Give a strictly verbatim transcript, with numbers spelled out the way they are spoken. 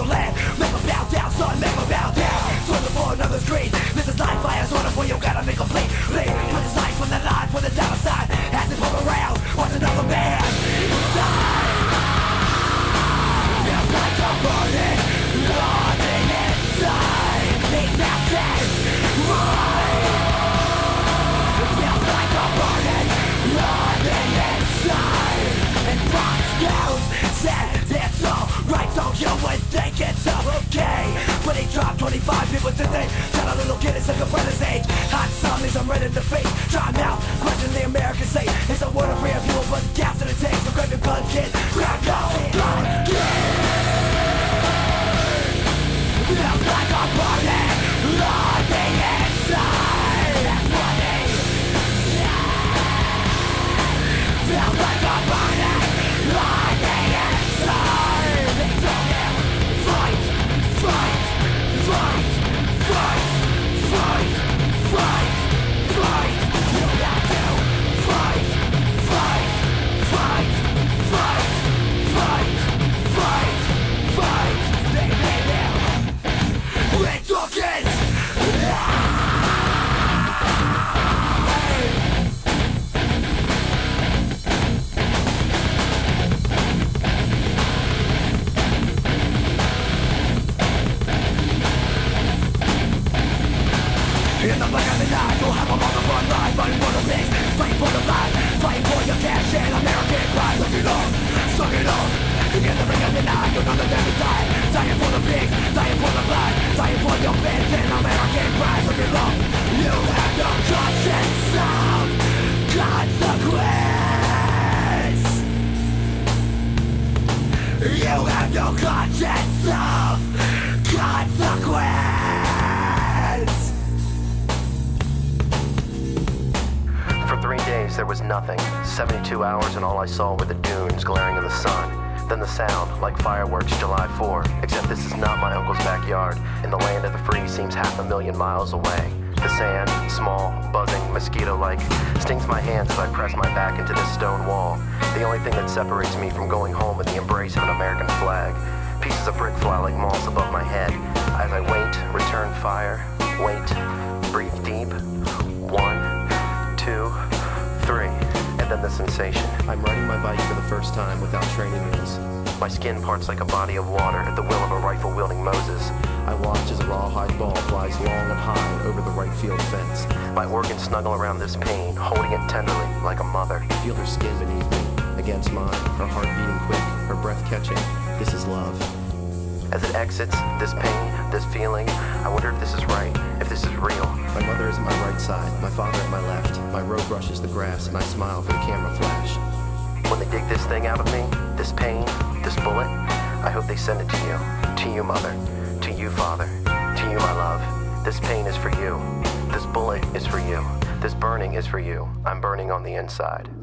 your land. Make them bow down, son, make them bow down. Swimming for another screen. This is life, fire's order for you, gotta make a plea. Lead with the sights, from the line, for the dollar sign. As they pull around, watch another man inside. Feels like a burning, running inside. These actions, right. Feels like a burning, running inside. And Fox News said it's alright, so you would think it's okay. But he dropped twenty-five people today. Shot a little kid, it's like a brother's age. Hot zombies, I'm ready to face. Try 'em out, question the American say. It's a word of real fuel, but gas to the tank. So grab your gun, kid, crack up, blood, kid. Feels like a burning, running inside. That's what he said. Feels like a burning, running inside. They told him, fight, fight, fight, fight, fight, fight, fight. You have to fight, fight, fight, fight, fight, fight, fight. They made him. We took it. In the black of the night, you'll have them on the front line. Fighting for the things, fighting for the life. Fighting for your cash and American pride. Suck it up, suck it up. In the black of the night, you'll know that every time. Dying for the pigs, dying for the blood. Dying for your fans and American pride. Suck it up. You have no conscience of consequence. You have no conscience of consequence. For three days there was nothing. seventy-two hours and all I saw were the dunes glaring in the sun. Then the sound, like fireworks July fourth. Except this is not my uncle's backyard, and the land of the free seems half a million miles away. The sand, small, buzzing, mosquito-like, stings my hands as I press my back into this stone wall. The only thing that separates me from going home is the embrace of an American flag. Pieces of brick fly like moss above my head. As I wait, return fire, wait, breathe deep. One, two, three, and then the sensation. I'm riding my bike for the first time without training wheels. My skin parts like a body of water at the will of a rifle-wielding Moses. I watch as a rawhide ball flies long and high over the right field fence. My organs snuggle around this pain, holding it tenderly like a mother. Feel her skin beneath me, against mine, her heart beating quick, her breath catching. This is love. As it exits, this pain, this feeling, I wonder if this is right, if this is real. My mother is at my right side, my father at my left. My robe brushes the grass, and I smile for the camera flash. When they dig this thing out of me, this pain, this bullet, I hope they send it to you. To you, mother. To you, father. To you, my love. This pain is for you. This bullet is for you. This burning is for you. I'm burning on the inside.